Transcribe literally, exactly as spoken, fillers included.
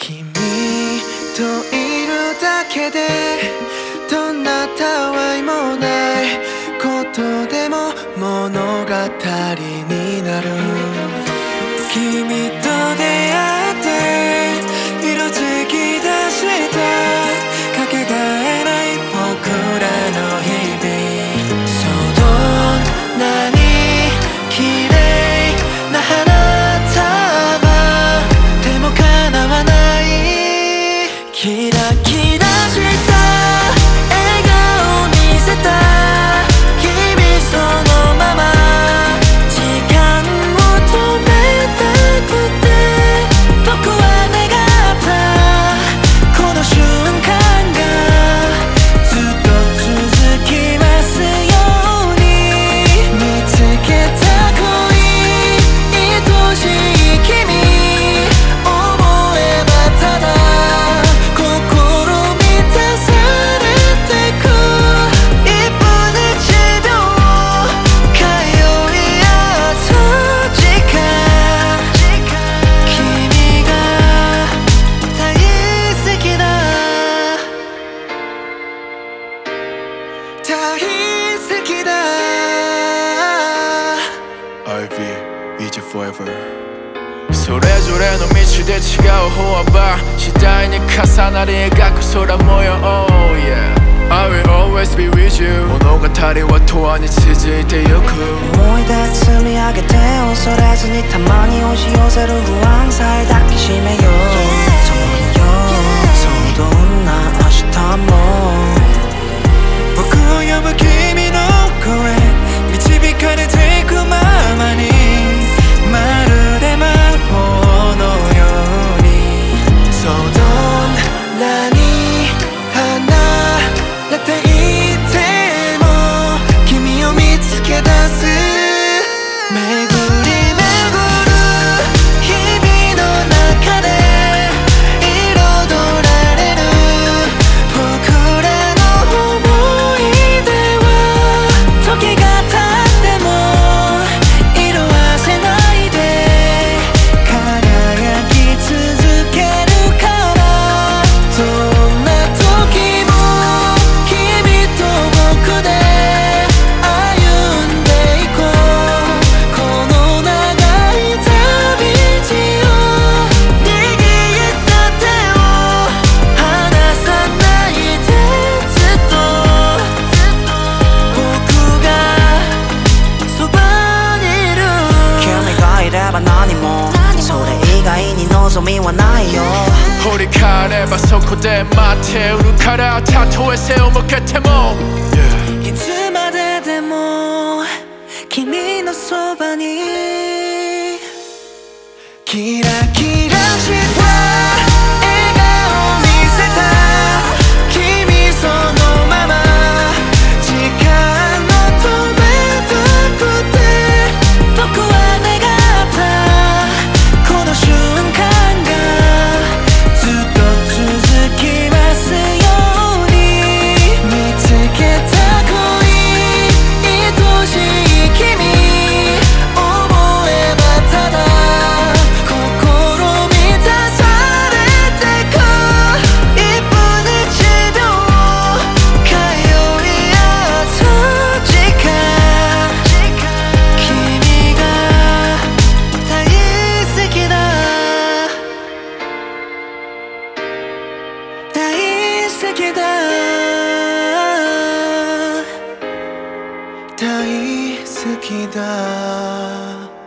君といるだけでどんなたわいもないことでも物語になる。君と出会って色づき出したかけがえない僕らの日々。そうどんなに綺麗な花束でも叶わないキラキラした笑顔見せた君そのまま時間を止めたくて僕は願ったこの瞬間がずっと続きますように。見つけた恋愛しい君思えばただ心満たされてくいっぷんいちびょう通い合った時間。君が大好きだ大好きだアイビー each forever それぞれの道で違う方幅次第に重なり描く空模様 oh yeah I will always be with you 物語は永遠に続いてゆく。 思い出積み上げて恐れずにたまに押し寄せる不安さえ抱きしめよう、そうよそうどんな明日も僕を呼ぶ君の声導かれていくままにまるで魔法のように。 そうどんなに離れていても君を見つけ出す巡り巡る日々の中で彩られる僕らの思い出は時が経っても色あせないで輝き続けるからどんな時も君と僕で歩んでいこうこの長い旅路を握った手を離さないでずっと僕がそばにいる。 君がいれば何もそれ以外に望みはないよ。 振り返ればそこで待っているからたとえ背を向けても、yeah. いつまででも君のそばにキラキラした笑顔見せた君そのまま時間を止めたくて僕は願ったこの瞬間がずっと続きますように。見つけた恋愛しい君思えばただ心満たされてくいっぷんいちびょう通い合った時間。君が大好きだ大好きだ大好きだ